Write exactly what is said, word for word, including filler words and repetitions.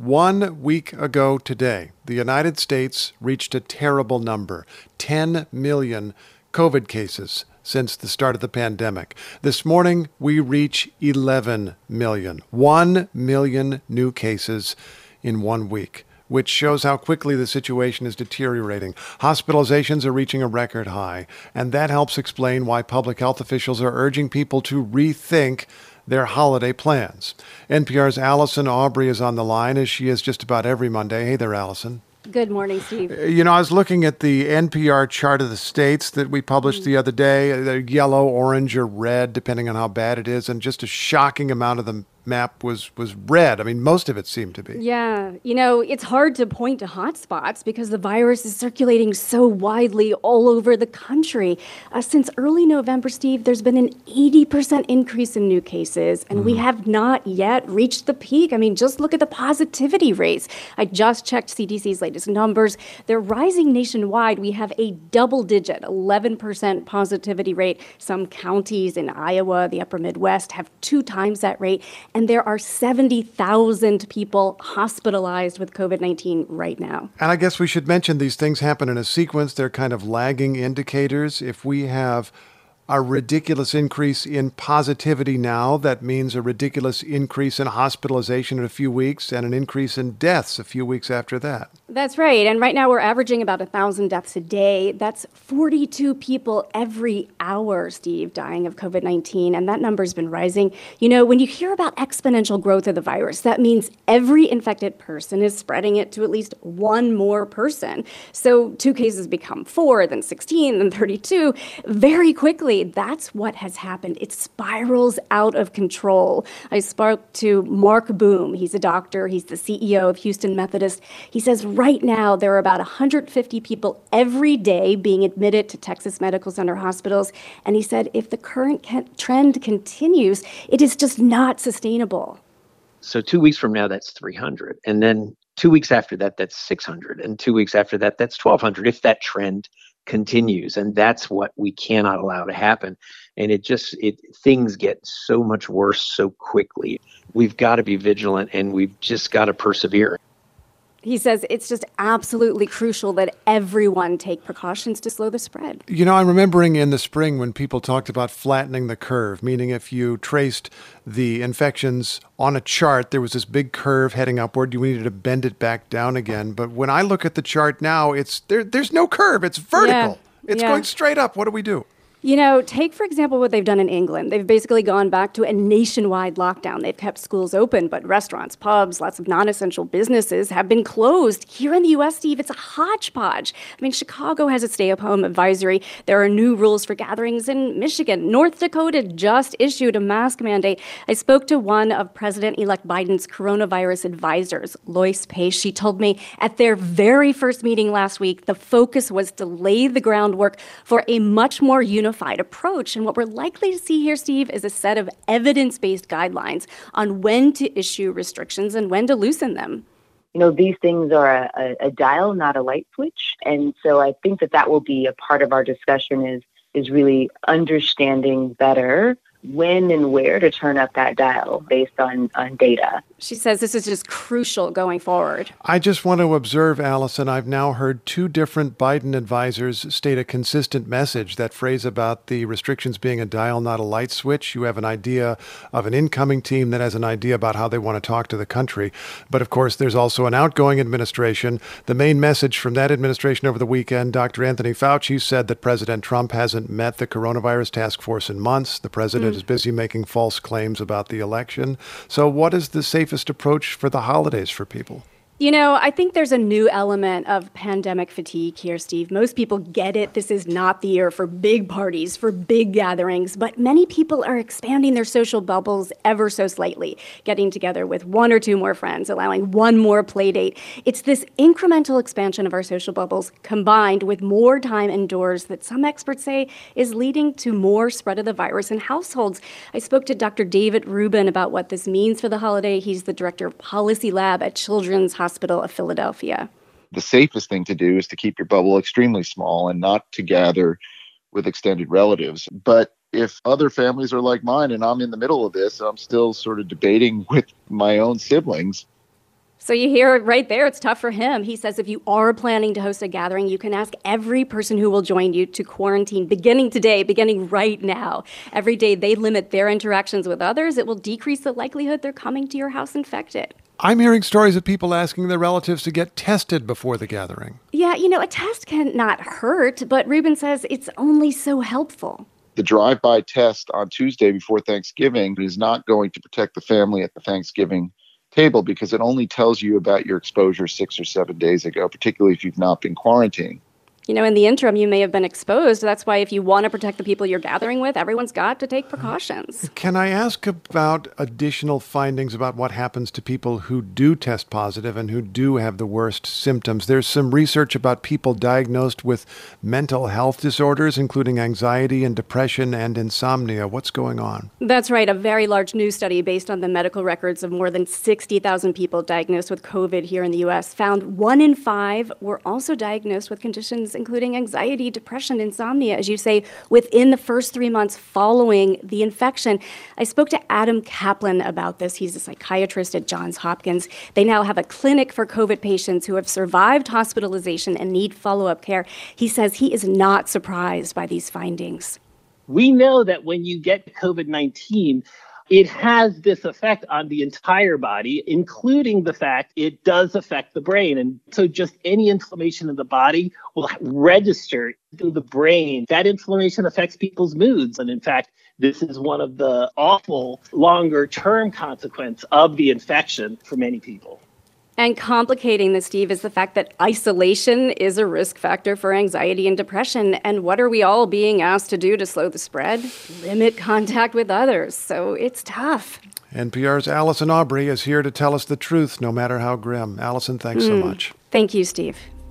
One week ago today, the United States reached a terrible number, ten million COVID cases since the start of the pandemic. This morning, we reach eleven million. One million new cases in one week, which shows how quickly the situation is deteriorating. Hospitalizations are reaching a record high, and that helps explain why public health officials are urging people to rethink their holiday plans. N P R's Allison Aubrey is on the line, as she is just about every Monday. Hey there, Allison. Good morning, Steve. You know, I was looking at the N P R chart of the states that we published mm. the other day. They're yellow, orange, or red, depending on how bad it is, and just a shocking amount of the map was was red. I mean, most of it seemed to be. Yeah. You know, it's hard to point to hotspots because the virus is circulating so widely all over the country. Uh, since early November, Steve, there's been an eighty percent increase in new cases, and mm. we have not yet reached the peak. I mean, just look at the positivity rates. I just checked C D C's latest numbers. They're rising nationwide. We have a double-digit eleven percent positivity rate. Some counties in Iowa, the upper Midwest, have two times that rate. And there are seventy thousand people hospitalized with COVID nineteen right now. And I guess we should mention these things happen in a sequence. They're kind of lagging indicators. If we have a ridiculous increase in positivity now, that means a ridiculous increase in hospitalization in a few weeks and an increase in deaths a few weeks after that. That's right. And right now we're averaging about one thousand deaths a day. That's forty-two people every hour, Steve, dying of COVID nineteen. And that number's been rising. You know, when you hear about exponential growth of the virus, that means every infected person is spreading it to at least one more person. So two cases become four, then sixteen, then thirty-two. Very quickly, that's what has happened. It spirals out of control. I spoke to Mark Boom. He's a doctor. He's the C E O of Houston Methodist. He says right now there are about one hundred fifty people every day being admitted to Texas Medical Center hospitals. And he said if the current trend continues, it is just not sustainable. So two weeks from now, that's three hundred. And then two weeks after that, that's six hundred. And two weeks after that, that's twelve hundred if that trend continues. And that's what we cannot allow to happen. And it just, it things get so much worse so quickly. We've got to be vigilant, and we've just got to persevere. He says it's just absolutely crucial that everyone take precautions to slow the spread. You know, I'm remembering in the spring when people talked about flattening the curve, meaning if you traced the infections on a chart, there was this big curve heading upward. You needed to bend it back down again. But when I look at the chart now, it's there. There's no curve. It's vertical. Yeah, it's yeah. going straight up. What do we do? You know, take, for example, what they've done in England. They've basically gone back to a nationwide lockdown. They've kept schools open, but restaurants, pubs, lots of non-essential businesses have been closed. Here in the U S, Steve, it's a hodgepodge. I mean, Chicago has a stay-at-home advisory. There are new rules for gatherings in Michigan. North Dakota just issued a mask mandate. I spoke to one of President-elect Biden's coronavirus advisors, Lois Pace. She told me at their very first meeting last week, the focus was to lay the groundwork for a much more unified approach. And what we're likely to see here, Steve, is a set of evidence-based guidelines on when to issue restrictions and when to loosen them. You know, these things are a, a dial, not a light switch. And so I think that that will be a part of our discussion is, is really understanding better when and where to turn up that dial based on, on data. She says this is just crucial going forward. I just want to observe, Allison, I've now heard two different Biden advisors state a consistent message. That phrase about the restrictions being a dial, not a light switch. You have an idea of an incoming team that has an idea about how they want to talk to the country. But of course, there's also an outgoing administration. The main message from that administration over the weekend, Doctor Anthony Fauci said that President Trump hasn't met the coronavirus task force in months. The president mm. is busy making false claims about the election. So what is the safest approach for the holidays for people? You know, I think there's a new element of pandemic fatigue here, Steve. Most people get it. This is not the year for big parties, for big gatherings, but many people are expanding their social bubbles ever so slightly, getting together with one or two more friends, allowing one more play date. It's this incremental expansion of our social bubbles combined with more time indoors that some experts say is leading to more spread of the virus in households. I spoke to Doctor David Rubin about what this means for the holiday. He's the director of Policy Lab at Children's Hospital of Philadelphia. The safest thing to do is to keep your bubble extremely small and not to gather with extended relatives. But if other families are like mine and I'm in the middle of this, I'm still sort of debating with my own siblings. So you hear it right there. It's tough for him. He says if you are planning to host a gathering, you can ask every person who will join you to quarantine beginning today, beginning right now. Every day they limit their interactions with others, it will decrease the likelihood they're coming to your house infected. I'm hearing stories of people asking their relatives to get tested before the gathering. Yeah, you know, a test can not hurt, but Ruben says it's only so helpful. The drive-by test on Tuesday before Thanksgiving is not going to protect the family at the Thanksgiving table because it only tells you about your exposure six or seven days ago, particularly if you've not been quarantined. You know, in the interim, you may have been exposed. That's why if you want to protect the people you're gathering with, everyone's got to take precautions. Can I ask about additional findings about what happens to people who do test positive and who do have the worst symptoms? There's some research about people diagnosed with mental health disorders, including anxiety and depression and insomnia. What's going on? That's right. A very large new study based on the medical records of more than sixty thousand people diagnosed with COVID here in the U S found one in five were also diagnosed with conditions including anxiety, depression, insomnia, as you say, within the first three months following the infection. I spoke to Adam Kaplan about this. He's a psychiatrist at Johns Hopkins. They now have a clinic for COVID patients who have survived hospitalization and need follow-up care. He says he is not surprised by these findings. We know that when you get COVID nineteen, it has this effect on the entire body, including the fact it does affect the brain. And so just any inflammation in the body will register to the brain. That inflammation affects people's moods. And in fact, this is one of the awful longer term consequences of the infection for many people. And complicating this, Steve, is the fact that isolation is a risk factor for anxiety and depression. And what are we all being asked to do to slow the spread? Limit contact with others. So it's tough. N P R's Allison Aubrey is here to tell us the truth, no matter how grim. Allison, thanks mm. so much. Thank you, Steve.